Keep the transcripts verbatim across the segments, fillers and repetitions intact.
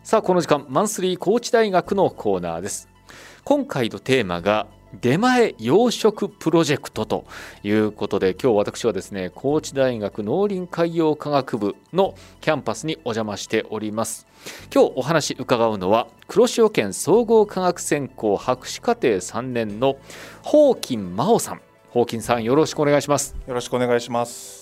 さあこの時間マンスリー高知大学のコーナーです。今回のテーマが出前養殖プロジェクトということで、今日私はですね高知大学農林海洋科学部のキャンパスにお邪魔しております。今日お話伺うのは黒潮県総合科学専攻博士課程さんねんのホーキン真央さん。ホーキンさん、よろしくお願いします。 よろしくお願いします。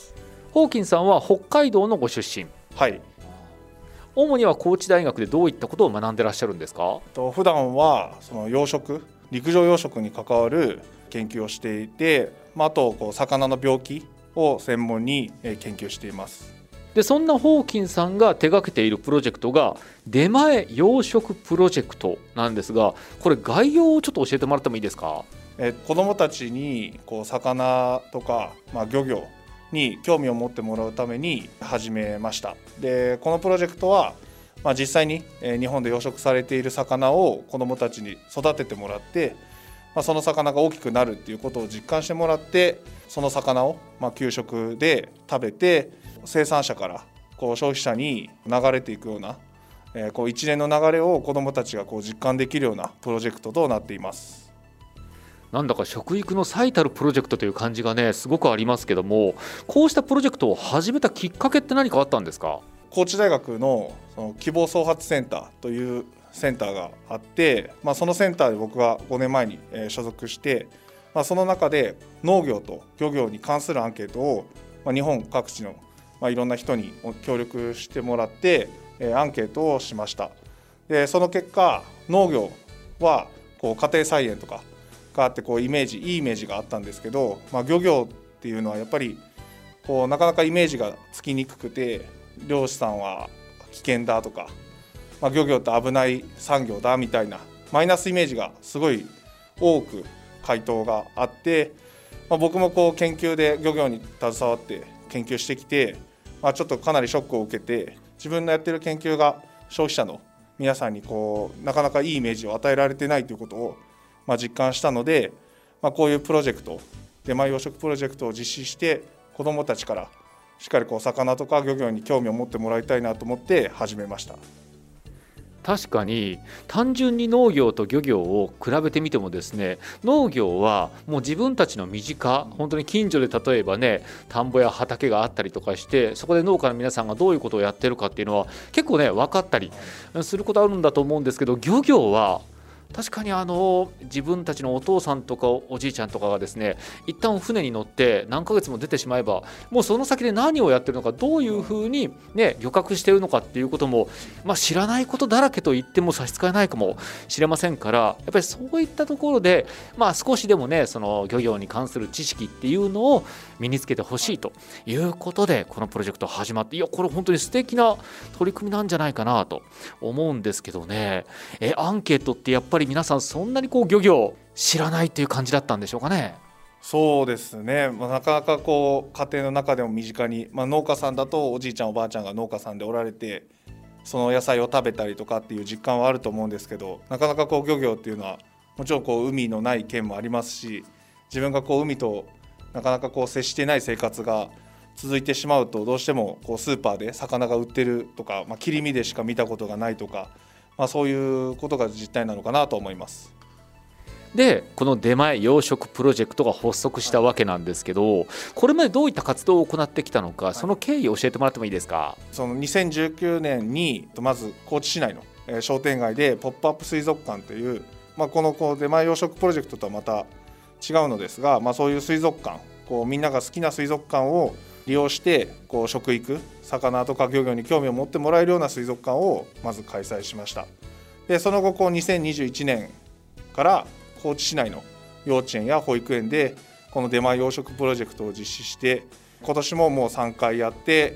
ホーキンさんは北海道のご出身。 はい。 主には高知大学でどういったことを学んでらっしゃるんですか？ と普段はその養殖陸上養殖に関わる研究をしていて、まあ、あとこう魚の病気を専門に研究しています。 でそんなホーキンさんが手掛けているプロジェクトが出前養殖プロジェクトなんですが、これ概要をちょっと教えてもらってもいいですか？ え子どもたちにこう魚とか、まあ、漁業に興味を持ってもらうために始めました。でこのプロジェクトは、まあ、実際に日本で養殖されている魚を子どもたちに育ててもらって、まあ、その魚が大きくなるっていうことを実感してもらって、その魚をまあ給食で食べて生産者からこう消費者に流れていくような、えー、こう一連の流れを子どもたちがこう実感できるようなプロジェクトとなっています。 なんだか食育の最たるプロジェクトという感じがねすごくありますけども、こうしたプロジェクトを始めたきっかけって何かあったんですか？ 高知大学 の, その希望創発センターというセンターがあって、まあ、そのセンターで僕がごねんまえに所属して、まあ、その中で農業と漁業に関するアンケートを、まあ、日本各地の、まあ、いろんな人に協力してもらってアンケートをしました。でその結果、農業はこう家庭菜園とかがあってこうイメージいいイメージがあったんですけど、まあ、漁業っていうのはやっぱりこうなかなかイメージがつきにくくて、漁師さんは危険だとか、まあ、漁業って危ない産業だみたいなマイナスイメージがすごい多く回答があって、まあ、僕もこう研究で漁業に携わって研究してきて、まあ、ちょっとかなりショックを受けて、自分のやってる研究が消費者の皆さんにこうなかなかいいイメージを与えられてないということをまあ実感したので、まあ、こういうプロジェクト、出前養殖プロジェクトを実施して子どもたちからしっかりこう魚とか漁業に興味を持ってもらいたいなと思って始めました。 確かに単純に農業と漁業を比べてみてもですね、農業はもう自分たちの身近、本当に近所で例えばね田んぼや畑があったりとかして、そこで農家の皆さんがどういうことをやってるかっていうのは結構ね分かったりすることあるんだと思うんですけど、漁業は確かにあの自分たちのお父さんとかおじいちゃんとかがですね一旦船に乗って何ヶ月も出てしまえば、もうその先で何をやってるのか、どういうふうに、ね、漁獲しているのかっていうことも、まあ、知らないことだらけと言っても差し支えないかもしれませんから、やっぱりそういったところで、まあ、少しでもねその漁業に関する知識っていうのを身につけてほしいということでこのプロジェクト始まって、いやこれ本当に素敵な取り組みなんじゃないかなと思うんですけどね。えアンケートってやっぱり皆さんそんなにこう漁業知らないっていう感じだったんでしょうかね。 そうですね、まあ、なかなかこう家庭の中でも身近に、まあ、農家さんだとおじいちゃんおばあちゃんが農家さんでおられて、その野菜を食べたりとかっていう実感はあると思うんですけど、なかなかこう漁業っていうのはもちろんこう海のない県もありますし、自分がこう海となかなかこう接していない生活が続いてしまうと、どうしてもこうスーパーで魚が売ってるとか、まあ、切り身でしか見たことがないとか、まあ、そういうことが実態なのかなと思います。 でこの出前養殖プロジェクトが発足したわけなんですけど、これまでどういった活動を行ってきたのか、その経緯を教えてもらってもいいですか？ そのにせんじゅうきゅうねんにまず高知市内の商店街でポップアップ水族館という、まあ、このこう出前養殖プロジェクトとはまた違うのですが、まあ、そういう水族館、こうみんなが好きな水族館を利用してこう食育、魚とか漁業に興味を持ってもらえるような水族館をまず開催しました。でその後こうにせんにじゅういちねんから高知市内の幼稚園や保育園でこの出前養殖プロジェクトを実施して、今年ももうさんかいやって、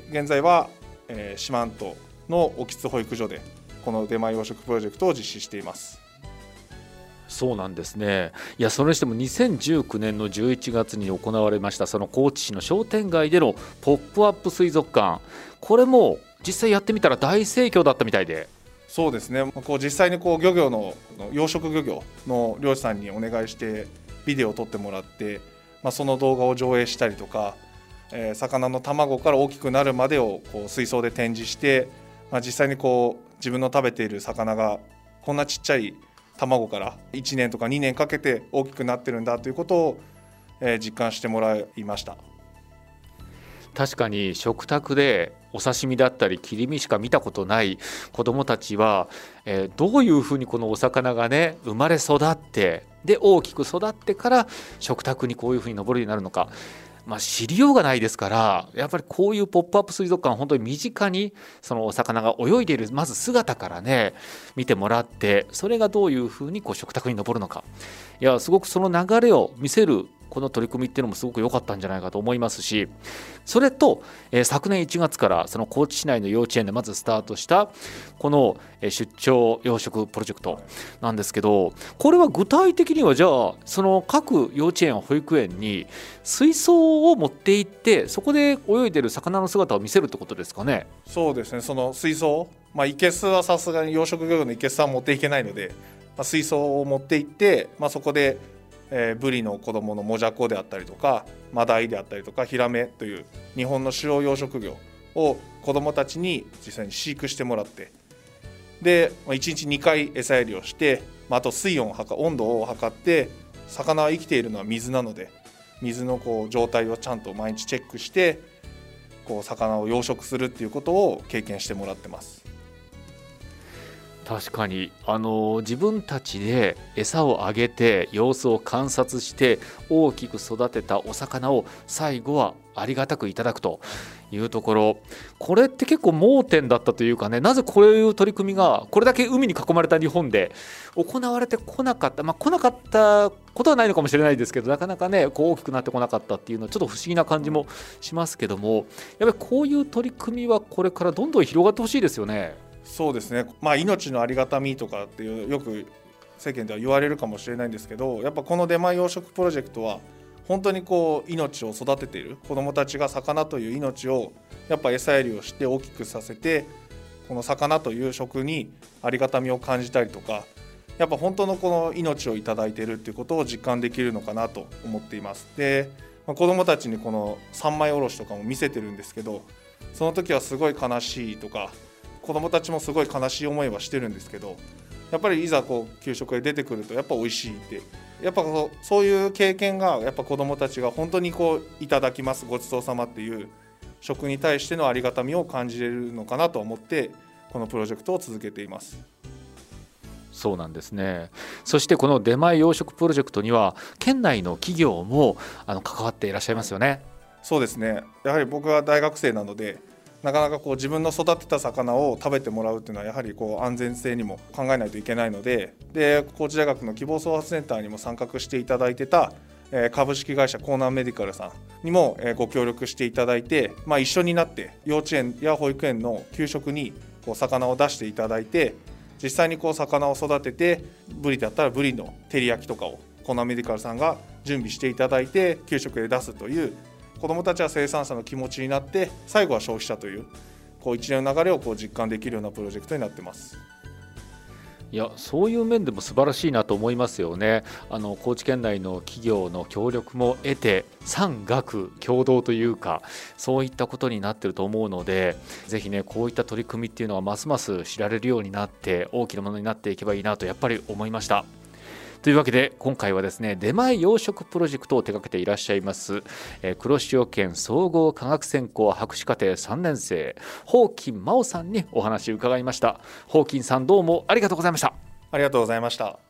現在は四万十の興津保育所でこの出前養殖プロジェクトを実施しています。 そうなんですね。いやそれにしてもにせんじゅうきゅうねんのじゅういちがつに行われましたその高知市の商店街でのポップアップ水族館、これも実際やってみたら大盛況だったみたいで。 そうですね、こう実際にこう漁業の養殖漁業の漁師さんにお願いしてビデオを撮ってもらって、まあ、その動画を上映したりとか、えー、魚の卵から大きくなるまでをこう水槽で展示して、 まあ、実際にこう自分の食べている魚がこんなちっちゃい卵からいちねんとかにねんかけて大きくなってるんだということを、えー、実感してもらいました。 確かに食卓でお刺身だったり切り身しか見たことない子どもたちは、えー、どういうふうにこのお魚がね生まれ育ってで大きく育ってから食卓にこういうふうに上るようになるのか、まあ、知りようがないですから、やっぱりこういうポップアップ水族館本当に身近にそのお魚が泳いでいるまず姿からね見てもらって、それがどういうふうにこう食卓に上るのか、いやすごくその流れを見せるこの取り組みっていうのもすごく良かったんじゃないかと思いますし、それと、えー、昨年いちがつからその高知市内の幼稚園でまずスタートしたこの出張養殖プロジェクトなんですけど、これは具体的にはじゃあその各幼稚園保育園に水槽を持って行ってそこで泳いでる魚の姿を見せるってことですかね。 そうですね、その水槽、まあ、生けすはさすがに養殖漁業の生けすは持っていけないので、まあ、水槽を持って行って、まあ、そこでえー、ブリの子供のモジャコであったりとかマダイであったりとかヒラメという日本の主要養殖魚を子供たちに実際に飼育してもらって、でいちにちにかい餌やりをして、あと水温を測温度を測って、魚は生きているのは水なので水のこう状態をちゃんと毎日チェックしてこう魚を養殖するっていうことを経験してもらってます。 確かにあの自分たちで餌をあげて様子を観察して大きく育てたお魚を最後はありがたくいただくというところ、これって結構盲点だったというかね、なぜこういう取り組みがこれだけ海に囲まれた日本で行われてこなかった、まあ、来なかったことはないのかもしれないですけど、なかなかねこう大きくなってこなかったっていうのはちょっと不思議な感じもしますけども、やっぱりこういう取り組みはこれからどんどん広がってほしいですよね。 そうですね、まあ、命のありがたみとかっていうよく世間では言われるかもしれないんですけど、やっぱこの出前養殖プロジェクトは本当にこう命を育てている子どもたちが魚という命をやっぱ餌やりをして大きくさせて、この魚という食にありがたみを感じたりとか、やっぱ本当のこの命をいただいているっていうことを実感できるのかなと思っています。で、まあ、子どもたちにこの三枚おろしとかも見せてるんですけど、その時はすごい悲しいとか子どもたちもすごい悲しい思いはしてるんですけど、やっぱりいざこう給食で出てくるとやっぱ美味しいって、やっぱそういう経験がやっぱ子どもたちが本当にこういただきますごちそうさまっていう食に対してのありがたみを感じれるのかなと思ってこのプロジェクトを続けています。 そうなんですね。そしてこの出前養殖プロジェクトには県内の企業もあの関わっていらっしゃいますよね。 そうですね、やはり僕は大学生なのでなかなかこう自分の育てた魚を食べてもらうっていうのはやはりこう安全性にも考えないといけないので、で高知大学の希望創発センターにも参画していただいてた株式会社コーナーメディカルさんにもご協力していただいて、まあ、一緒になって幼稚園や保育園の給食にこう魚を出していただいて、実際にこう魚を育ててブリだったらブリの照り焼きとかをコーナーメディカルさんが準備していただいて給食で出すという、子どもたちは生産者の気持ちになって最後は消費者という、こう一連の流れをこう実感できるようなプロジェクトになってます。 いやそういう面でも素晴らしいなと思いますよね。あの高知県内の企業の協力も得て産学共同というかそういったことになっていると思うので、ぜひねこういった取り組みっていうのはますます知られるようになって大きなものになっていけばいいなとやっぱり思いました。というわけで今回はですね出前養殖プロジェクトを手掛けていらっしゃいます、えー、黒潮県総合科学専攻博士課程さんねん生宝金真央さんにお話を伺いました。宝金さんどうもありがとうございました。 ありがとうございました。